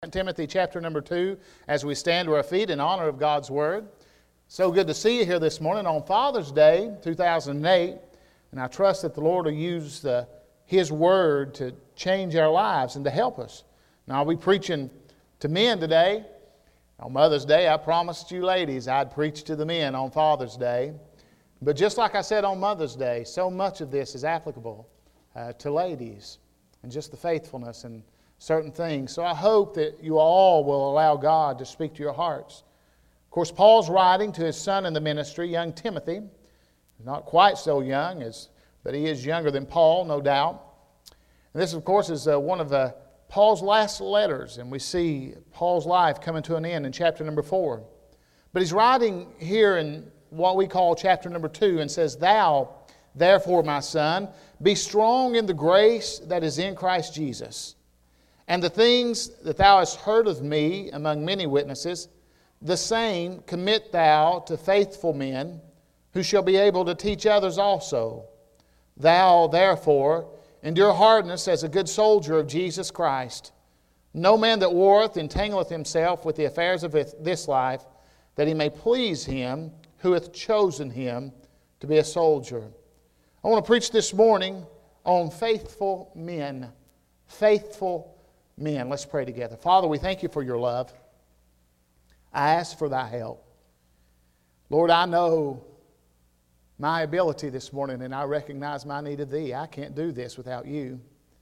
Timothy chapter number 2 as we stand to our feet in honor of God's Word. So good to see you here this morning on Father's Day 2008, and I trust that the Lord will use His Word to change our lives and to help us. Now I'll be preaching to men today. On Mother's Day I promised you ladies I'd preach to the men on Father's Day. But just like I said on Mother's Day, so much of this is applicable to ladies and just the faithfulness and certain things. So I hope that you all will allow God to speak to your hearts. Of course, Paul's writing to his son in the ministry, young Timothy. Not quite so young, but he is younger than Paul, no doubt. And this, of course, is one of Paul's last letters, and we see Paul's life coming to an end in chapter number 4. But he's writing here in what we call chapter number 2 and says, "Thou, therefore, my son, be strong in the grace that is in Christ Jesus. And the things that thou hast heard of me among many witnesses, the same commit thou to faithful men, who shall be able to teach others also. Thou, therefore, endure hardness as a good soldier of Jesus Christ. No man that warreth entangleth himself with the affairs of this life, that he may please him who hath chosen him to be a soldier." I want to preach this morning on faithful men. Faithful men. Let's pray together. Father, we thank you for your love. I ask for thy help. Lord, I know my ability this morning, and I recognize my need of thee. I can't do this without you.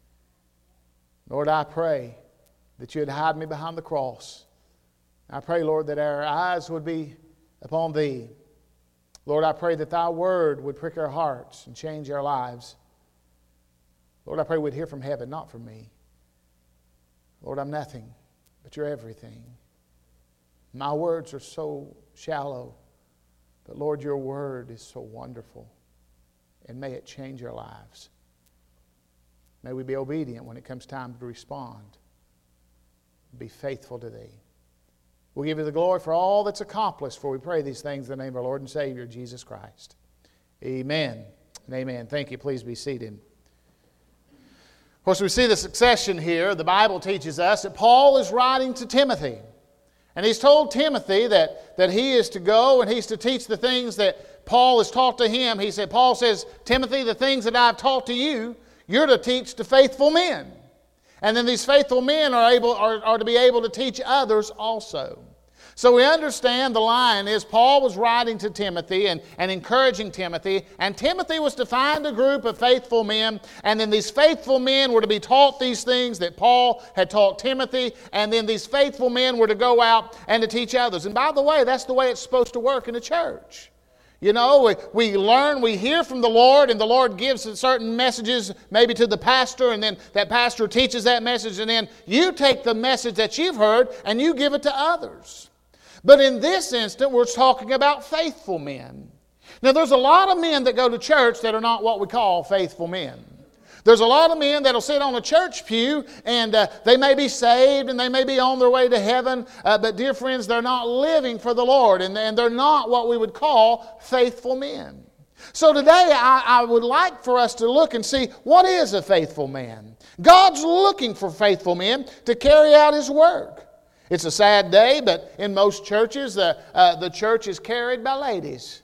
Lord, I pray that you would hide me behind the cross. I pray, Lord, that our eyes would be upon thee. Lord, I pray that thy word would prick our hearts and change our lives. Lord, I pray we'd hear from heaven, not from me. Lord, I'm nothing, but you're everything. My words are so shallow, but Lord, your word is so wonderful, and may it change our lives. May we be obedient when it comes time to respond. Be faithful to thee. We'll give you the glory for all that's accomplished, for we pray these things in the name of our Lord and Savior, Jesus Christ. Amen and amen. Thank you. Please be seated. Of course, we see the succession here. The Bible teaches us that Paul is writing to Timothy. And he's told Timothy that he is to go and he's to teach the things that Paul has taught to him. Paul says, "Timothy, the things that I've taught to you, you're to teach to faithful men." And then these faithful men are to be able to teach others also. So we understand the line is Paul was writing to Timothy and encouraging Timothy, and Timothy was to find a group of faithful men, and then these faithful men were to be taught these things that Paul had taught Timothy, and then these faithful men were to go out and to teach others. And by the way, that's the way it's supposed to work in a church. You know, we learn, we hear from the Lord, and the Lord gives certain messages maybe to the pastor, and then that pastor teaches that message, and then you take the message that you've heard and you give it to others. But in this instant, we're talking about faithful men. Now, there's a lot of men that go to church that are not what we call faithful men. There's a lot of men that'll sit on a church pew and they may be saved and they may be on their way to heaven, but dear friends, they're not living for the Lord, and they're not what we would call faithful men. So today I would like for us to look and see, what is a faithful man? God's looking for faithful men to carry out His work. It's a sad day, but in most churches, the church is carried by ladies.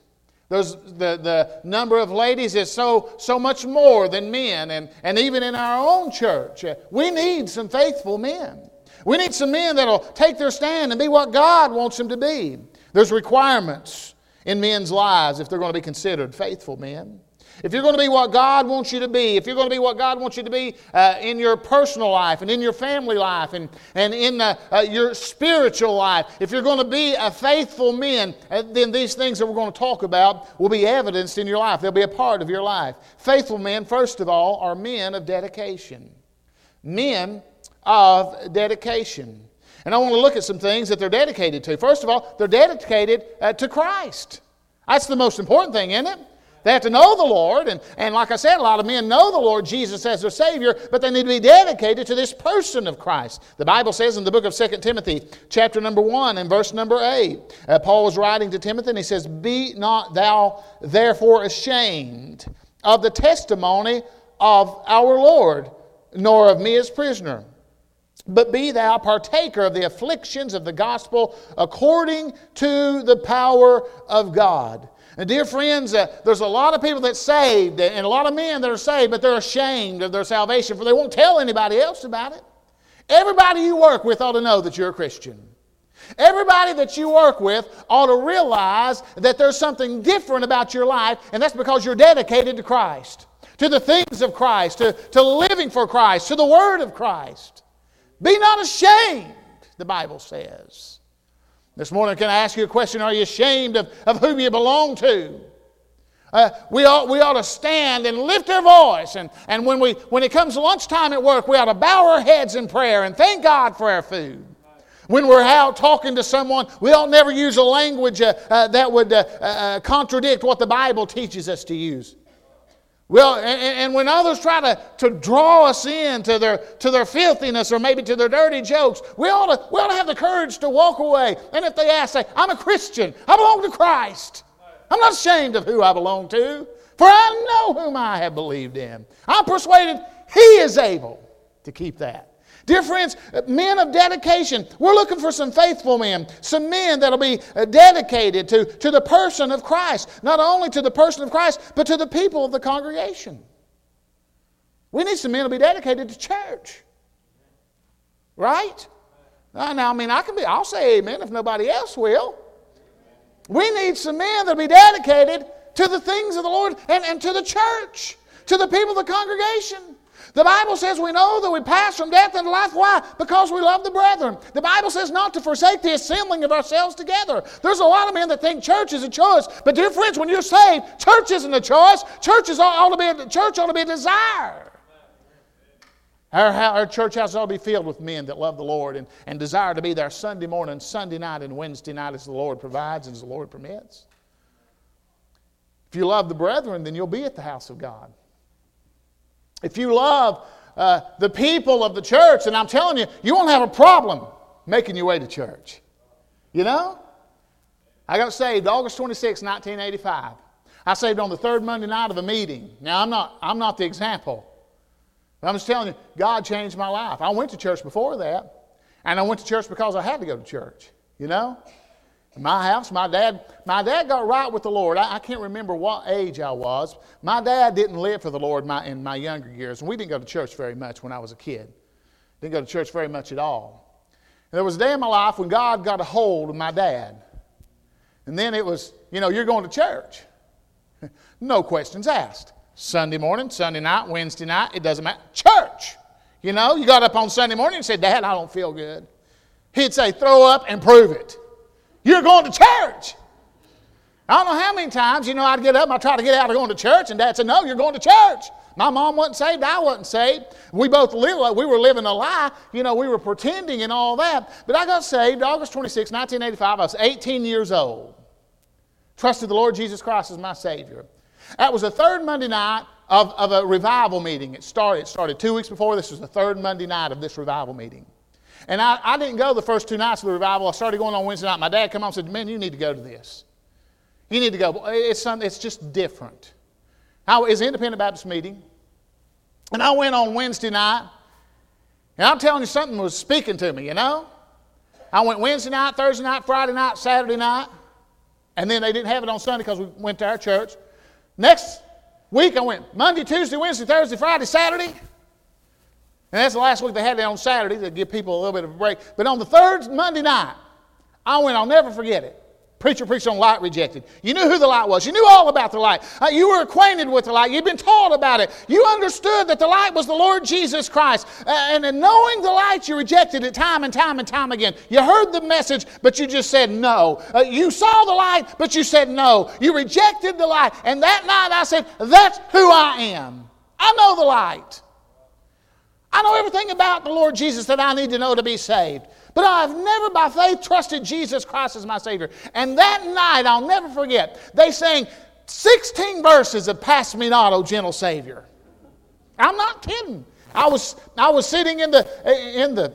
The number of ladies is so much more than men. And even in our own church, we need some faithful men. We need some men that will take their stand and be what God wants them to be. There's requirements in men's lives if they're going to be considered faithful men. If you're going to be what God wants you to be, if you're going to be what God wants you to be in your personal life and in your family life and in your spiritual life, if you're going to be a faithful man, then these things that we're going to talk about will be evidenced in your life. They'll be a part of your life. Faithful men, first of all, are men of dedication. Men of dedication. And I want to look at some things that they're dedicated to. First of all, they're dedicated to Christ. That's the most important thing, isn't it? They have to know the Lord, and like I said, a lot of men know the Lord Jesus as their Savior, but they need to be dedicated to this person of Christ. The Bible says in the book of 2 Timothy, chapter number 1 and verse number 8, Paul was writing to Timothy and he says, "Be not thou therefore ashamed of the testimony of our Lord, nor of me as prisoner, but be thou partaker of the afflictions of the gospel according to the power of God. And dear friends, there's a lot of people that's saved and a lot of men that are saved, but they're ashamed of their salvation, for they won't tell anybody else about it. Everybody you work with ought to know that you're a Christian. Everybody that you work with ought to realize that there's something different about your life, and that's because you're dedicated to Christ, to the things of Christ, to living for Christ, to the Word of Christ. Be not ashamed, the Bible says. This morning, can I ask you a question? Are you ashamed of whom you belong to? We ought to stand and lift our voice. And when it comes to lunchtime at work, we ought to bow our heads in prayer and thank God for our food. When we're out talking to someone, we ought never use a language that would contradict what the Bible teaches us to use. Well, and when others try to draw us in to their filthiness or maybe to their dirty jokes, we ought to have the courage to walk away. And if they ask, say, I'm a Christian. I belong to Christ. I'm not ashamed of who I belong to, for I know whom I have believed in. I'm persuaded He is able to keep that. Dear friends, men of dedication, we're looking for some faithful men, some men that'll be dedicated to the person of Christ. Not only to the person of Christ, but to the people of the congregation. We need some men to be dedicated to church. Right? Now, I mean, I'll say amen if nobody else will. We need some men that'll be dedicated to the things of the Lord and to the church, to the people of the congregation. The Bible says we know that we pass from death into life. Why? Because we love the brethren. The Bible says not to forsake the assembling of ourselves together. There's a lot of men that think church is a choice. But dear friends, when you're saved, church isn't a choice. Church ought to be a desire. Our church house ought to be filled with men that love the Lord and desire to be there Sunday morning, Sunday night, and Wednesday night as the Lord provides and as the Lord permits. If you love the brethren, then you'll be at the house of God. If you love the people of the church, and I'm telling you, you won't have a problem making your way to church. You know? I got saved August 26, 1985. I saved on the third Monday night of a meeting. Now, I'm not the example. But I'm just telling you, God changed my life. I went to church before that, and I went to church because I had to go to church. You know? In my house, my dad got right with the Lord. I can't remember what age I was. My dad didn't live for the Lord in my younger years, and we didn't go to church very much when I was a kid. Didn't go to church very much at all. And there was a day in my life when God got a hold of my dad. And then it was, you're going to church. No questions asked. Sunday morning, Sunday night, Wednesday night, it doesn't matter. Church! You got up on Sunday morning and said, Dad, I don't feel good. He'd say, throw up and prove it. You're going to church. I don't know how many times, I'd get up and I'd try to get out of going to church, and Dad said, no, you're going to church. My mom wasn't saved, I wasn't saved. We both we were living a lie. We were pretending and all that. But I got saved August 26, 1985. I was 18 years old. Trusted the Lord Jesus Christ as my Savior. That was the third Monday night of a revival meeting. It started 2 weeks before. This was the third Monday night of this revival meeting. And I didn't go the first 2 nights of the revival. I started going on Wednesday night. My dad came on and said, man, you need to go to this. You need to go. It's just different. I was an Independent Baptist meeting. And I went on Wednesday night. And I'm telling you, something was speaking to me, I went Wednesday night, Thursday night, Friday night, Saturday night. And then they didn't have it on Sunday because we went to our church. Next week I went Monday, Tuesday, Wednesday, Thursday, Friday, Saturday. And that's the last week they had it on Saturday to give people a little bit of a break. But on the third Monday night, I went, I'll never forget it. Preacher preached on light rejected. You knew who the light was. You knew all about the light. You were acquainted with the light. You'd been taught about it. You understood that the light was the Lord Jesus Christ. And in knowing the light, you rejected it time and time and time again. You heard the message, but you just said no. You saw the light, but you said no. You rejected the light. And that night I said, that's who I am. I know the light. I know everything about the Lord Jesus that I need to know to be saved. But I've never by faith trusted Jesus Christ as my Savior. And that night, I'll never forget, they sang 16 verses of Pass Me Not, O Gentle Savior. I'm not kidding. I was sitting in the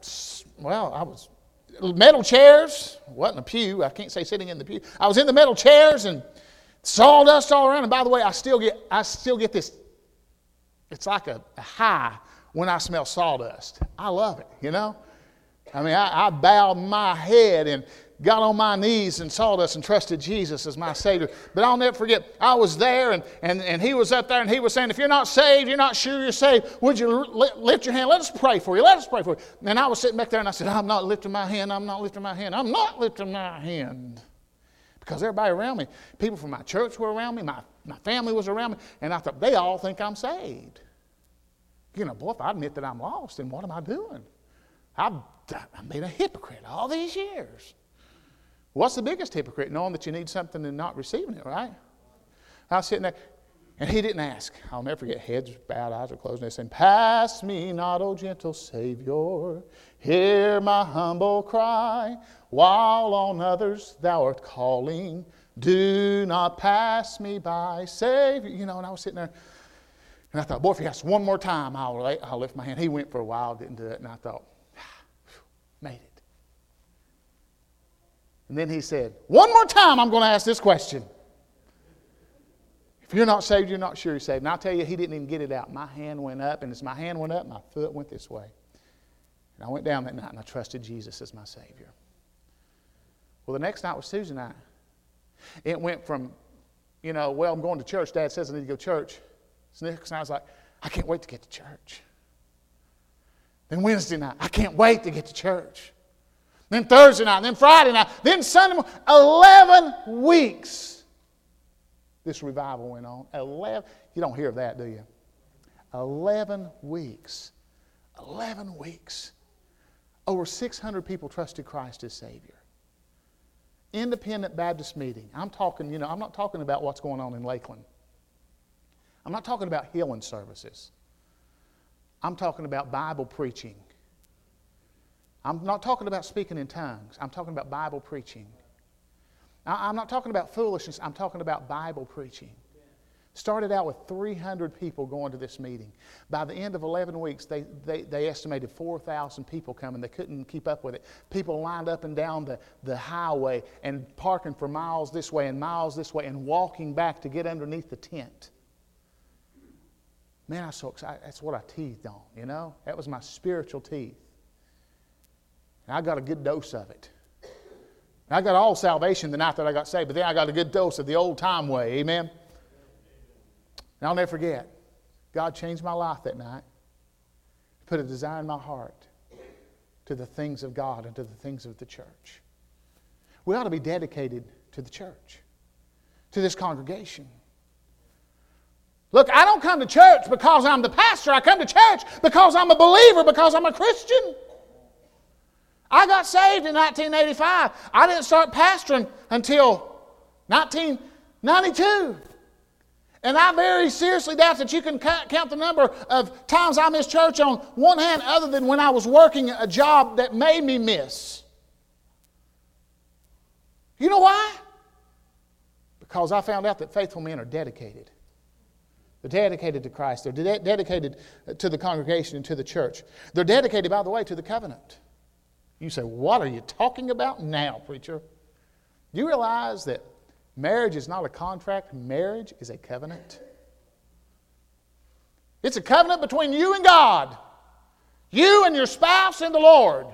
metal chairs. It wasn't a pew. I can't say sitting in the pew. I was in the metal chairs and sawdust all around. And by the way, I still get this. It's like a high when I smell sawdust. I love it, you know. I mean, I bowed my head and got on my knees in sawdust and trusted Jesus as my Savior. But I'll never forget, I was there and he was up there and he was saying, if you're not saved, you're not sure you're saved, would you lift your hand? Let us pray for you. Let us pray for you. And I was sitting back there and I said, I'm not lifting my hand. I'm not lifting my hand. I'm not lifting my hand. Because everybody around me, people from my church were around me, my family was around me, and I thought, they all think I'm saved. You know, boy, if I admit that I'm lost, then what am I doing? I've been a hypocrite all these years. What's the biggest hypocrite? Knowing that you need something and not receiving it, right? I was sitting there, and he didn't ask. I'll never forget, heads bowed, eyes are closed, and they're saying, pass me not, O gentle Savior, hear my humble cry, while on others thou art calling, do not pass me by, Savior. You know, and I was sitting there, and I thought, boy, if he asks one more time, I'll lift my hand. He went for a while, didn't do it, and I thought, made it. And then he said, one more time I'm going to ask this question. If you're not saved, you're not sure you're saved. And I'll tell you, he didn't even get it out. My hand went up, and as my hand went up, my foot went this way. And I went down that night, and I trusted Jesus as my Savior. Well, the next night was Tuesday night. It went from, you know, well, I'm going to church. Dad says I need to go to church. So next night I was like, I can't wait to get to church. Then Wednesday night, I can't wait to get to church. Then Thursday night, then Friday night, then Sunday morning. 11 weeks this revival went on. 11. You don't hear of that, do you? 11 weeks. 11 weeks. Over 600 people trusted Christ as Savior. Independent Baptist meeting. I'm talking, you know, I'm not talking about what's going on in Lakeland. I'm not talking about healing services. I'm talking about Bible preaching. I'm not talking about speaking in tongues. I'm talking about Bible preaching. I'm not talking about foolishness. I'm talking about Bible preaching. Started out with 300 people going to this meeting. By the end of 11 weeks, they estimated 4,000 people coming. They couldn't keep up with it. People lined up and down the highway and parking for miles this way and miles this way and walking back to get underneath the tent. Man, I was so excited. That's what I teethed on, you know. That was my spiritual teeth. And I got a good dose of it. I got all salvation the night that I got saved, but then I got a good dose of the old time way. Amen? And I'll never forget, God changed my life that night. Put a desire in my heart to the things of God and to the things of the church. We ought to be dedicated to the church, to this congregation. Look, I don't come to church because I'm the pastor. I come to church because I'm a believer, because I'm a Christian. I got saved in 1985. I didn't start pastoring until 1992. And I very seriously doubt that you can count the number of times I missed church on one hand other than when I was working a job that made me miss. You know why? Because I found out that faithful men are dedicated. They're dedicated to Christ. They're dedicated to the congregation and to the church. They're dedicated, by the way, to the covenant. You say, what are you talking about now, preacher? Do you realize that marriage is not a contract? Marriage is a covenant. It's a covenant between you and God. You and your spouse and the Lord.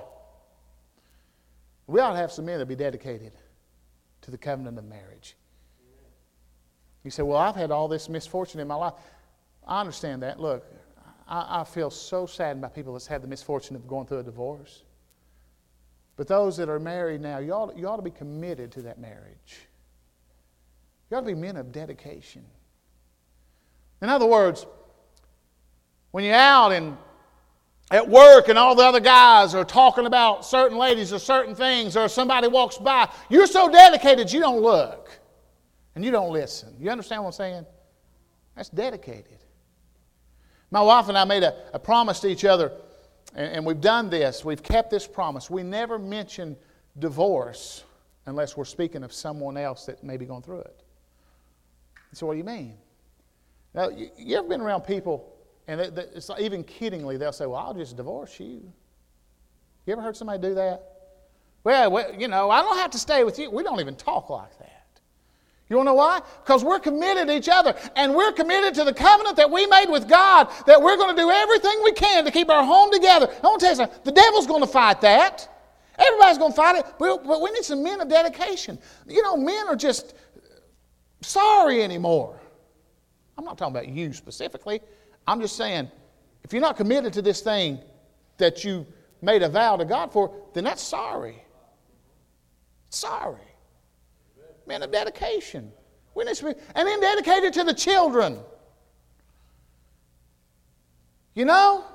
We ought to have some men that be dedicated to the covenant of marriage. You say, well, I've had all this misfortune in my life. I understand that. Look, I feel so saddened by people that's had the misfortune of going through a divorce. But those that are married now, you ought to be committed to that marriage. You ought to be men of dedication. In other words, when you're out and at work and all the other guys are talking about certain ladies or certain things, or somebody walks by, you're so dedicated you don't look and you don't listen. You understand what I'm saying? That's dedicated. My wife and I made a promise to each other, and we've done this. We've kept this promise. We never mention divorce unless we're speaking of someone else that may be going through it. So what do you mean? Now, you ever been around people, and it's like, even kiddingly, they'll say, well, I'll just divorce you. You ever heard somebody do that? Well, you know, I don't have to stay with you. We don't even talk like that. You want to know why? Because we're committed to each other. And we're committed to the covenant that we made with God, that we're going to do everything we can to keep our home together. I want to tell you something. The devil's going to fight that. Everybody's going to fight it. But we need some men of dedication. You know, men are just sorry anymore. I'm not talking about you specifically. I'm just saying, if you're not committed to this thing that you made a vow to God for, then that's sorry. Sorry. Men of dedication. We need to be, and then dedicated to the children. You know?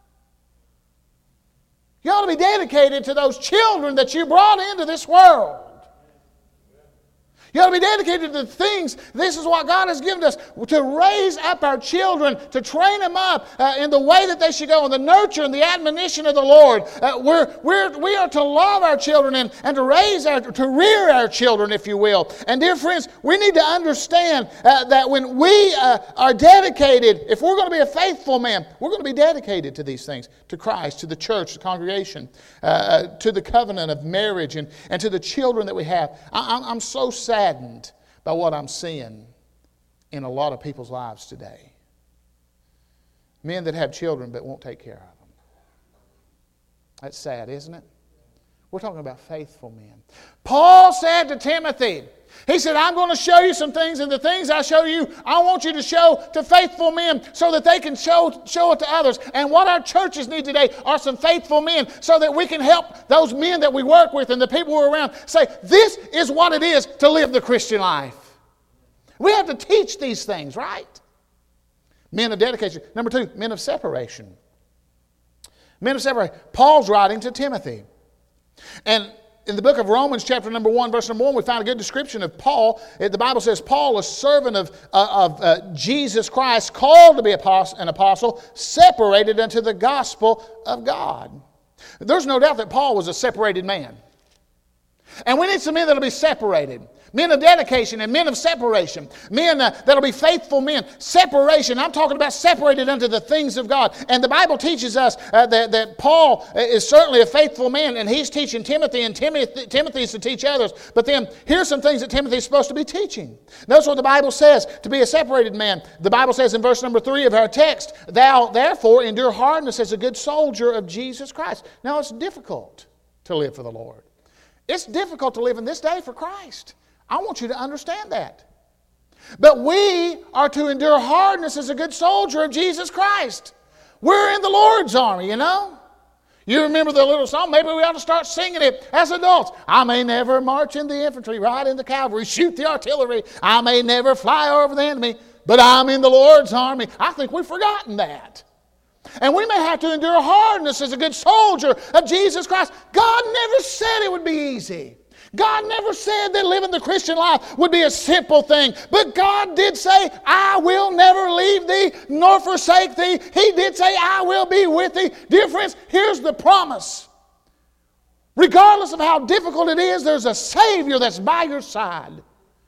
You ought to be dedicated to those children that you brought into this world. You ought to be dedicated to the things. This is what God has given us, to raise up our children, to train them up in the way that they should go, in the nurture and the admonition of the Lord. We are to love our children and to rear our children, if you will. And dear friends, we need to understand that when we are dedicated, if we're going to be a faithful man, we're going to be dedicated to these things, to Christ, to the church, the congregation, to the covenant of marriage, and to the children that we have. I'm so saddened by what I'm seeing in a lot of people's lives today. Men that have children but won't take care of them. That's sad, isn't it? We're talking about faithful men. Paul said to Timothy, he said, I'm going to show you some things, and the things I show you, I want you to show to faithful men so that they can show it to others. And what our churches need today are some faithful men so that we can help those men that we work with and the people who are around say, this is what it is to live the Christian life. We have to teach these things, right? Men of dedication. Number 2, men of separation. Men of separation. Paul's writing to Timothy. And in the book of Romans, chapter number 1, verse number 1, we find a good description of Paul. The Bible says, Paul, a servant of Jesus Christ, called to be an apostle, separated unto the gospel of God. There's no doubt that Paul was a separated man. And we need some men that will be separated. Men of dedication and men of separation. Men that will be faithful men. Separation. I'm talking about separated unto the things of God. And the Bible teaches us that Paul is certainly a faithful man, and he's teaching Timothy, and Timothy is to teach others. But then here's some things that Timothy is supposed to be teaching. Notice what the Bible says to be a separated man. The Bible says in verse number 3 of our text, thou therefore endure hardness as a good soldier of Jesus Christ. Now it's difficult to live for the Lord. It's difficult to live in this day for Christ. I want you to understand that. But we are to endure hardness as a good soldier of Jesus Christ. We're in the Lord's army, you know. You remember the little song? Maybe we ought to start singing it as adults. I may never march in the infantry, ride in the cavalry, shoot the artillery. I may never fly over the enemy, but I'm in the Lord's army. I think we've forgotten that. And we may have to endure hardness as a good soldier of Jesus Christ. God never said it would be easy. God never said that living the Christian life would be a simple thing. But God did say, I will never leave thee nor forsake thee. He did say, I will be with thee. Dear friends, here's the promise. Regardless of how difficult it is, there's a Savior that's by your side.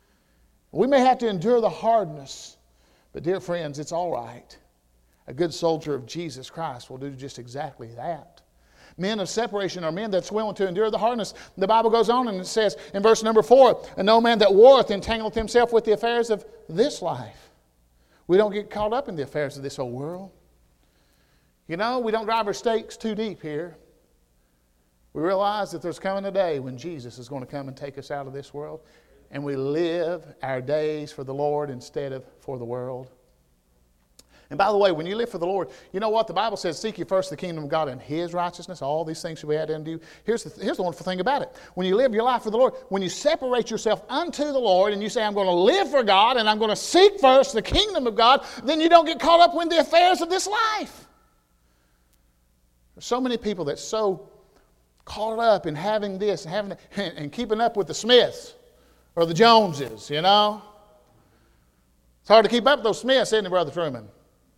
We may have to endure the hardness. But dear friends, it's all right. A good soldier of Jesus Christ will do just exactly that. Men of separation are men that's willing to endure the hardness. The Bible goes on and it says in verse number 4, and no man that warreth entangleth himself with the affairs of this life. We don't get caught up in the affairs of this old world. You know, we don't drive our stakes too deep here. We realize that there's coming a day when Jesus is going to come and take us out of this world, and we live our days for the Lord instead of for the world. And by the way, when you live for the Lord, you know what? The Bible says, seek ye first the kingdom of God and His righteousness. All these things shall be added unto you. Here's the wonderful thing about it. When you live your life for the Lord, when you separate yourself unto the Lord and you say, I'm going to live for God and I'm going to seek first the kingdom of God, then you don't get caught up in the affairs of this life. There's so many people that's so caught up in having this and having that, and keeping up with the Smiths or the Joneses, you know. It's hard to keep up with those Smiths, isn't it, Brother Truman?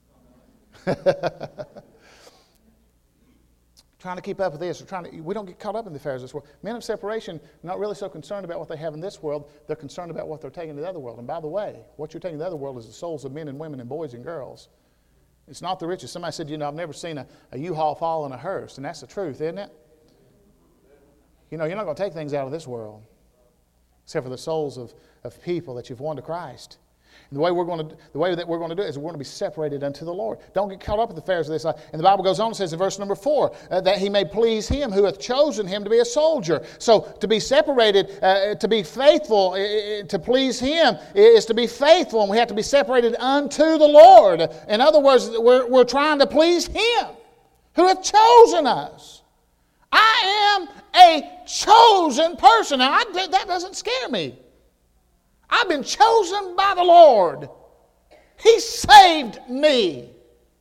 Trying to keep up with this, we don't get caught up in the affairs of this world. Men of separation are not really so concerned about what they have in this world. They're concerned about what they're taking to the other world. And by the way, what you're taking to the other world is the souls of men and women and boys and girls. It's not the riches. Somebody said, I've never seen a U-Haul fall in a hearse. And that's the truth, isn't it? You're not going to take things out of this world. except for the souls of people that you've won to Christ. And the way that we're going to do it is we're going to be separated unto the Lord. Don't get caught up with the affairs of this life. And the Bible goes on and says in verse number 4, that he may please him who hath chosen him to be a soldier. So to be separated, to be faithful, to please him is to be faithful, and we have to be separated unto the Lord. In other words, we're trying to please him who hath chosen us. I am a chosen person. Now, that doesn't scare me. I've been chosen by the Lord. He saved me.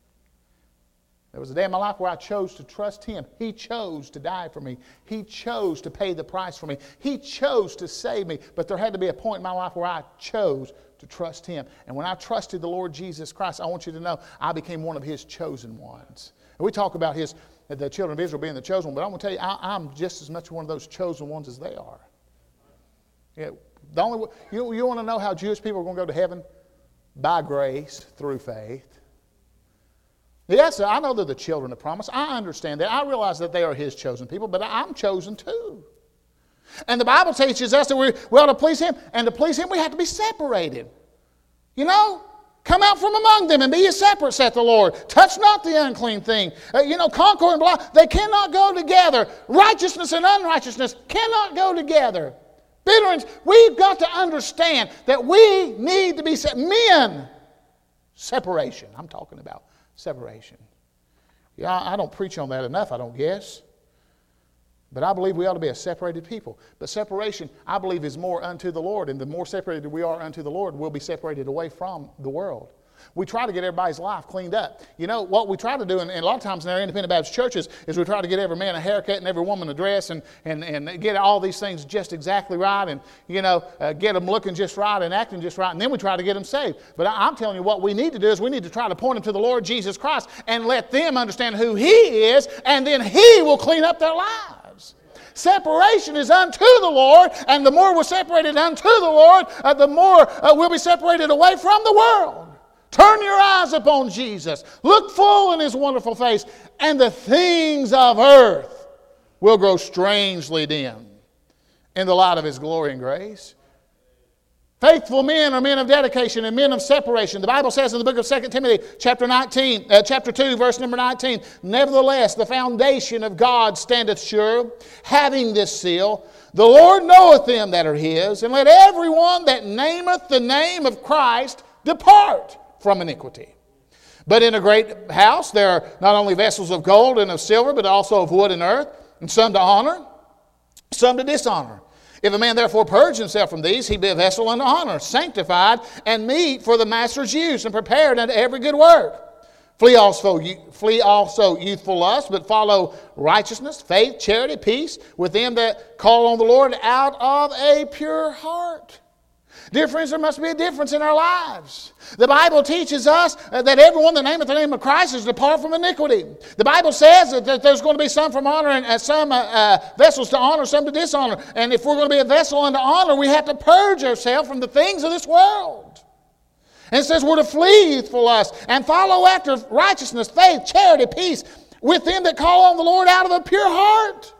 There was a day in my life where I chose to trust him. He chose to die for me. He chose to pay the price for me. He chose to save me. But there had to be a point in my life where I chose to trust him. And when I trusted the Lord Jesus Christ, I want you to know I became one of his chosen ones. And we talk about the children of Israel being the chosen one, but I'm going to tell you, I'm just as much one of those chosen ones as they are. Yeah. The only way, you want to know how Jewish people are going to go to heaven? By grace, through faith. Yes, I know they're the children of promise. I understand that. I realize that they are his chosen people, but I'm chosen too. And the Bible teaches us that we ought to please him. And to please him, we have to be separated. You know? Come out from among them and be ye separate, saith the Lord. Touch not the unclean thing. Concord and Belial, they cannot go together. Righteousness and unrighteousness cannot go together. Bitterness, we've got to understand that we need to be separation. I'm talking about separation. Yeah, I don't preach on that enough, I don't guess. But I believe we ought to be a separated people. But separation, I believe, is more unto the Lord. And the more separated we are unto the Lord, we'll be separated away from the world. We try to get everybody's life cleaned up. You know, what we try to do, and a lot of times in our independent Baptist churches, is we try to get every man a haircut and every woman a dress and get all these things just exactly right and, get them looking just right and acting just right, and then we try to get them saved. But I'm telling you, what we need to do is we need to try to point them to the Lord Jesus Christ and let them understand who he is, and then he will clean up their lives. Separation is unto the Lord, and the more we're separated unto the Lord, the more we'll be separated away from the world. Turn your eyes upon Jesus. Look full in his wonderful face, and the things of earth will grow strangely dim in the light of his glory and grace. Faithful men are men of dedication and men of separation. The Bible says in the book of 2 Timothy chapter 2, verse number 19, nevertheless, the foundation of God standeth sure, having this seal, the Lord knoweth them that are his, and let everyone that nameth the name of Christ depart from iniquity. But in a great house there are not only vessels of gold and of silver, but also of wood and earth, and some to honor, some to dishonor. If a man therefore purge himself from these, he be a vessel unto honor, sanctified, and meet for the master's use, and prepared unto every good work. Flee also youthful lust, but follow righteousness, faith, charity, peace, with them that call on the Lord out of a pure heart. Dear friends, there must be a difference in our lives. The Bible teaches us that everyone that nameth the name of Christ is to depart from iniquity. The Bible says that there's going to be some from honor and some vessels to honor, some to dishonor. And if we're going to be a vessel unto honor, we have to purge ourselves from the things of this world. And it says we're to flee youthful lust and follow after righteousness, faith, charity, peace, with them that call on the Lord out of a pure heart.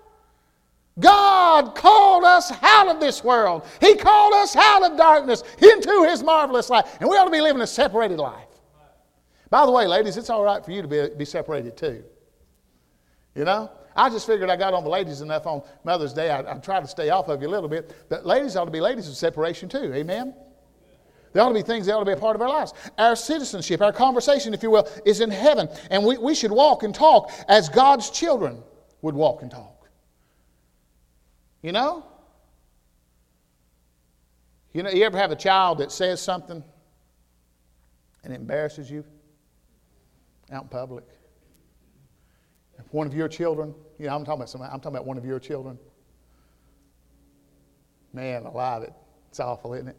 God called us out of this world. He called us out of darkness into his marvelous light. And we ought to be living a separated life. By the way, ladies, it's all right for you to be separated too. You know? I just figured I got on the ladies enough on Mother's Day. I tried to stay off of you a little bit. But ladies ought to be ladies of separation too. Amen? There ought to be things that ought to be a part of our lives. Our citizenship, our conversation, if you will, is in heaven. And we should walk and talk as God's children would walk and talk. You know? You ever have a child that says something and embarrasses you out in public? If one of your children, I'm talking about one of your children. Man alive, it's awful, isn't it?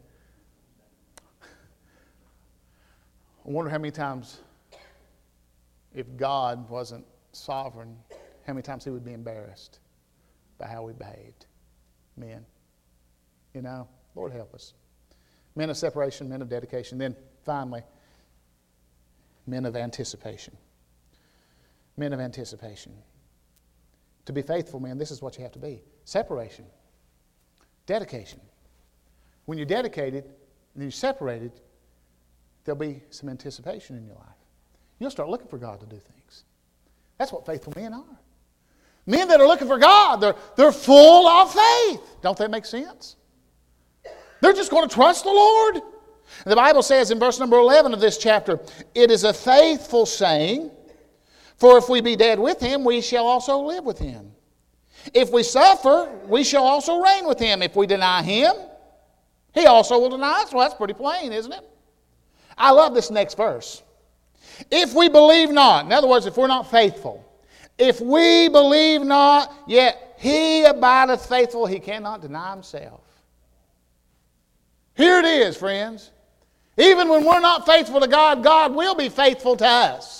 I wonder how many times, if God wasn't sovereign, how many times he would be embarrassed by how we behaved. Men. Lord help us. Men of separation, men of dedication. Then finally, men of anticipation. Men of anticipation. To be faithful men, this is what you have to be. Separation. Dedication. When you're dedicated and you're separated, there'll be some anticipation in your life. You'll start looking for God to do things. That's what faithful men are. Men that are looking for God, they're full of faith. Don't that make sense? They're just going to trust the Lord. And the Bible says in verse number 11 of this chapter, it is a faithful saying, for if we be dead with Him, we shall also live with Him. If we suffer, we shall also reign with Him. If we deny Him, He also will deny us. Well, that's pretty plain, isn't it? I love this next verse. If we believe not, in other words, if we're not faithful, if we believe not, yet He abideth faithful, He cannot deny Himself. Here it is, friends. Even when we're not faithful to God, God will be faithful to us.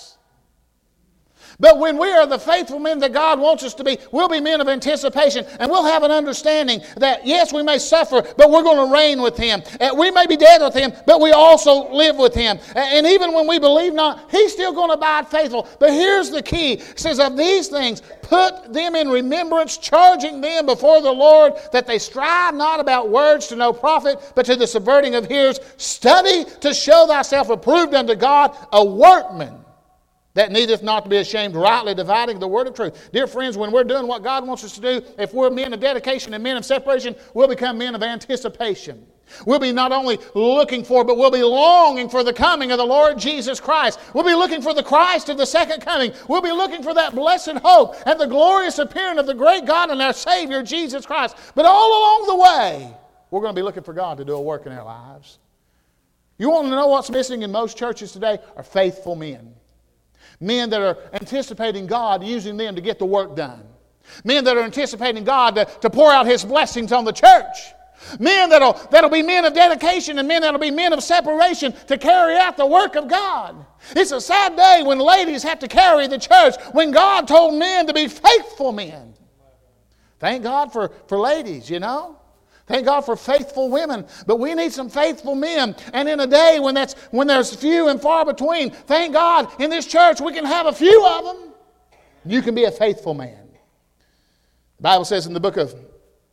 But when we are the faithful men that God wants us to be, we'll be men of anticipation, and we'll have an understanding that, yes, we may suffer, but we're going to reign with Him. We may be dead with Him, but we also live with Him. And even when we believe not, He's still going to abide faithful. But here's the key. It says, of these things, put them in remembrance, charging them before the Lord, that they strive not about words to no profit, but to the subverting of hearers. Study to show thyself approved unto God, a workman that needeth not to be ashamed, rightly dividing the word of truth. Dear friends, when we're doing what God wants us to do, if we're men of dedication and men of separation, we'll become men of anticipation. We'll be not only looking for, but we'll be longing for the coming of the Lord Jesus Christ. We'll be looking for the Christ of the second coming. We'll be looking for that blessed hope and the glorious appearing of the great God and our Savior, Jesus Christ. But all along the way, we're going to be looking for God to do a work in our lives. You want to know what's missing in most churches today? Are faithful men. Men that are anticipating God using them to get the work done. Men that are anticipating God to pour out His blessings on the church. Men that'll be men of dedication and men that'll be men of separation to carry out the work of God. It's a sad day when ladies have to carry the church when God told men to be faithful men. Thank God for ladies, you know. Thank God for faithful women, but we need some faithful men. And in a day when there's few and far between, thank God in this church we can have a few of them. You can be a faithful man. The Bible says in the book of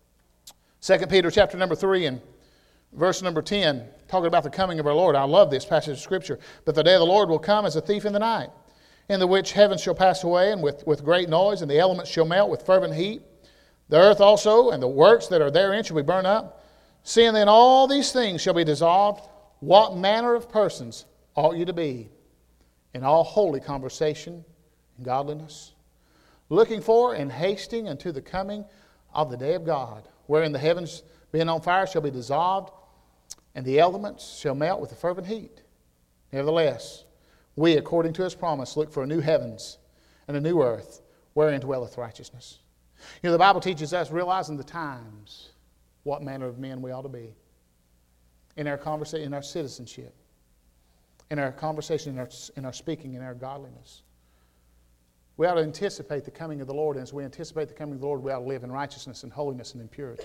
2 Peter chapter number 3 and verse number 10, talking about the coming of our Lord. I love this passage of Scripture. But the day of the Lord will come as a thief in the night, in the which heavens shall pass away, and with great noise, and the elements shall melt with fervent heat. The earth also and the works that are therein shall be burned up. Seeing then all these things shall be dissolved, what manner of persons ought you to be in all holy conversation and godliness, looking for and hasting unto the coming of the day of God, wherein the heavens being on fire shall be dissolved, and the elements shall melt with a fervent heat. Nevertheless, we, according to His promise, look for a new heavens and a new earth, wherein dwelleth righteousness. You know, the Bible teaches us, realizing the times, what manner of men we ought to be in our conversation, in our citizenship, in our conversation, in our speaking, in our godliness. We ought to anticipate the coming of the Lord, and as we anticipate the coming of the Lord, we ought to live in righteousness and holiness and in purity.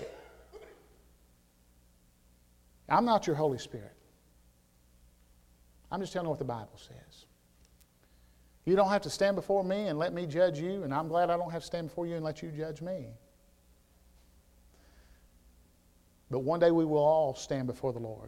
I'm not your Holy Spirit. I'm just telling you what the Bible says. You don't have to stand before me and let me judge you, and I'm glad I don't have to stand before you and let you judge me. But one day we will all stand before the Lord.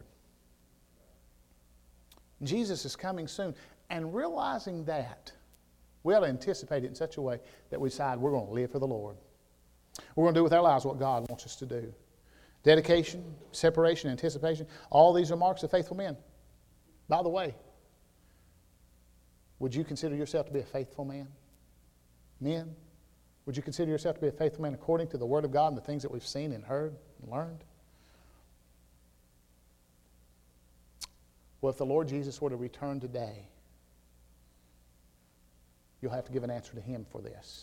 Jesus is coming soon, and realizing that, we ought to anticipate it in such a way that we decide we're going to live for the Lord. We're going to do with our lives what God wants us to do. Dedication, separation, anticipation, all these are marks of faithful men. By the way, would you consider yourself to be a faithful man? Men, would you consider yourself to be a faithful man according to the Word of God and the things that we've seen and heard and learned? Well, if the Lord Jesus were to return today, you'll have to give an answer to Him for this.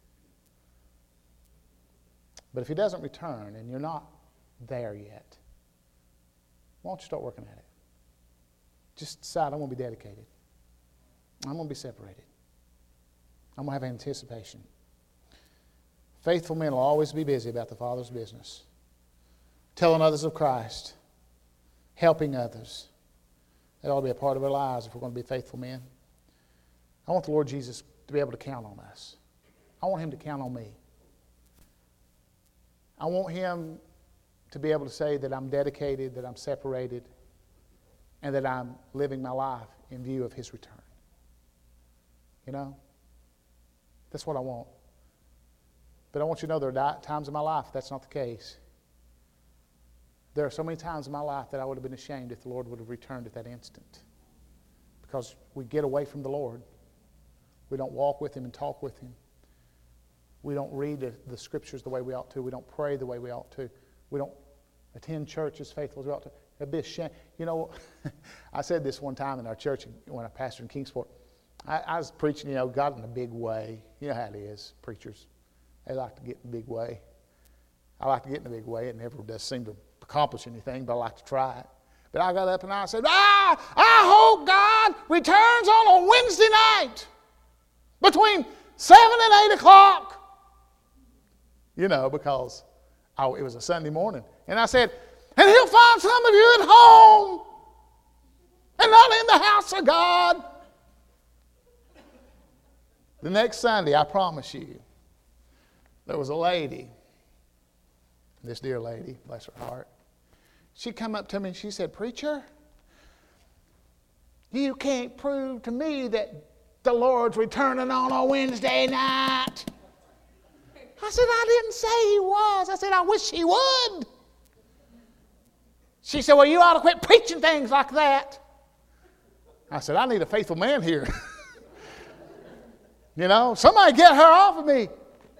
But if He doesn't return and you're not there yet, why don't you start working at it? Just decide, I'm going to be dedicated. I'm going to be separated. I'm going to have anticipation. Faithful men will always be busy about the Father's business. Telling others of Christ. Helping others. That ought to be a part of our lives if we're going to be faithful men. I want the Lord Jesus to be able to count on us. I want Him to count on me. I want Him to be able to say that I'm dedicated, that I'm separated, and that I'm living my life in view of His return. You know? That's what I want. But I want you to know there are times in my life that's not the case. There are so many times in my life that I would have been ashamed if the Lord would have returned at that instant. Because we get away from the Lord. We don't walk with Him and talk with Him. We don't read the Scriptures the way we ought to. We don't pray the way we ought to. We don't attend church as faithful as we ought to. It'd be a shame. You know, I said this one time in our church when I pastored in Kingsport. I was preaching, God in a big way. You know how it is, preachers. They like to get in a big way. I like to get in a big way. It never does seem to accomplish anything, but I like to try it. But I got up and I said, I hope God returns on a Wednesday night between 7 and 8 o'clock. Because it was a Sunday morning. And I said, and He'll find some of you at home and not in the house of God. The next Sunday, I promise you, there was a lady, this dear lady, bless her heart. She come up to me and she said, "Preacher, you can't prove to me that the Lord's returning on a Wednesday night." I said, "I didn't say He was. I said, I wish He would." She said, "Well, you ought to quit preaching things like that." I said, "I need a faithful man here." Somebody get her off of me.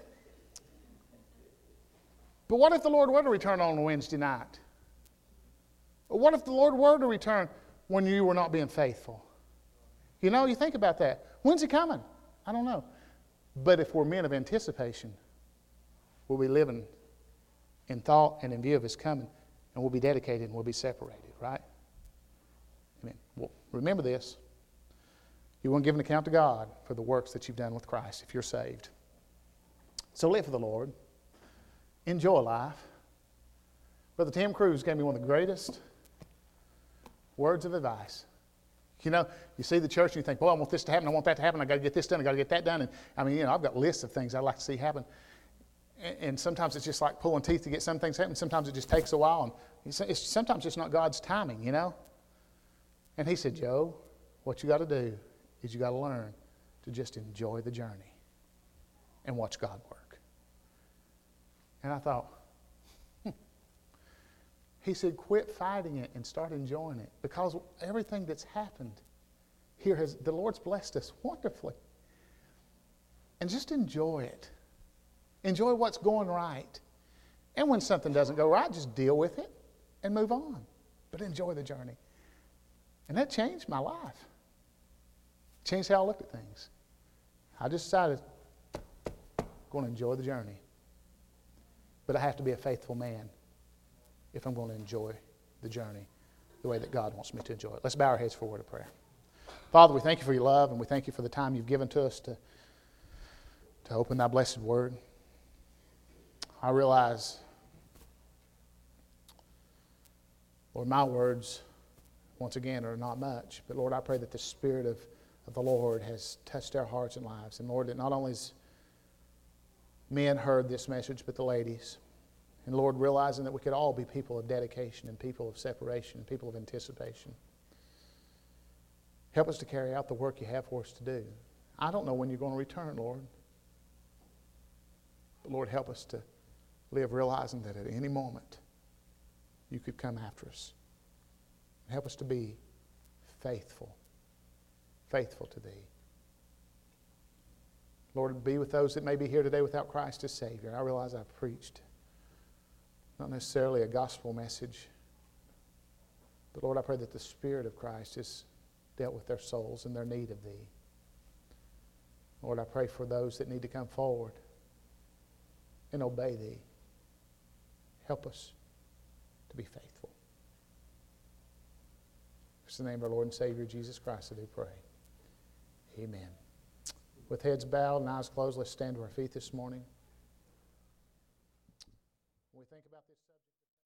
But what if the Lord were to return on a Wednesday night? Or what if the Lord were to return when you were not being faithful? You think about that. When's He coming? I don't know. But if we're men of anticipation, we'll be living in thought and in view of His coming, and we'll be dedicated and we'll be separated, right? Well, remember this. You won't give an account to God for the works that you've done with Christ if you're saved. So live for the Lord. Enjoy life. Brother Tim Cruz gave me one of the greatest words of advice. You see the church and you think, "Boy, I want this to happen, I want that to happen, I got to get this done, I got to get that done." And I've got lists of things I'd like to see happen. And sometimes it's just like pulling teeth to get some things happen. Sometimes it just takes a while. And it's sometimes it's not God's timing, And he said, "Joe, what you got to do is you got to learn to just enjoy the journey and watch God work." And I thought, He said, quit fighting it and start enjoying it, because everything that's happened here the Lord's blessed us wonderfully. And just enjoy it. Enjoy what's going right. And when something doesn't go right, just deal with it and move on. But enjoy the journey. And that changed my life. Changed how I looked at things. I just decided I'm going to enjoy the journey. But I have to be a faithful man if I'm going to enjoy the journey the way that God wants me to enjoy it. Let's bow our heads for a word of prayer. Father, we thank You for Your love, and we thank You for the time You've given to us to open Thy blessed word. I realize, Lord, my words, once again, are not much. But Lord, I pray that the Spirit of the Lord has touched our hearts and lives. And Lord, that not only has men heard this message, but the ladies. And Lord, realizing that we could all be people of dedication and people of separation and people of anticipation. Help us to carry out the work You have for us to do. I don't know when You're going to return, Lord. But Lord, help us to live realizing that at any moment You could come after us. Help us to be faithful to Thee. Lord, be with those that may be here today without Christ as Savior. I realize I've preached not necessarily a gospel message, but Lord, I pray that the Spirit of Christ has dealt with their souls and their need of Thee. Lord, I pray for those that need to come forward and obey Thee. Help us to be faithful. In the name of our Lord and Savior, Jesus Christ, I do pray. Amen. With heads bowed and eyes closed, let's stand to our feet this morning.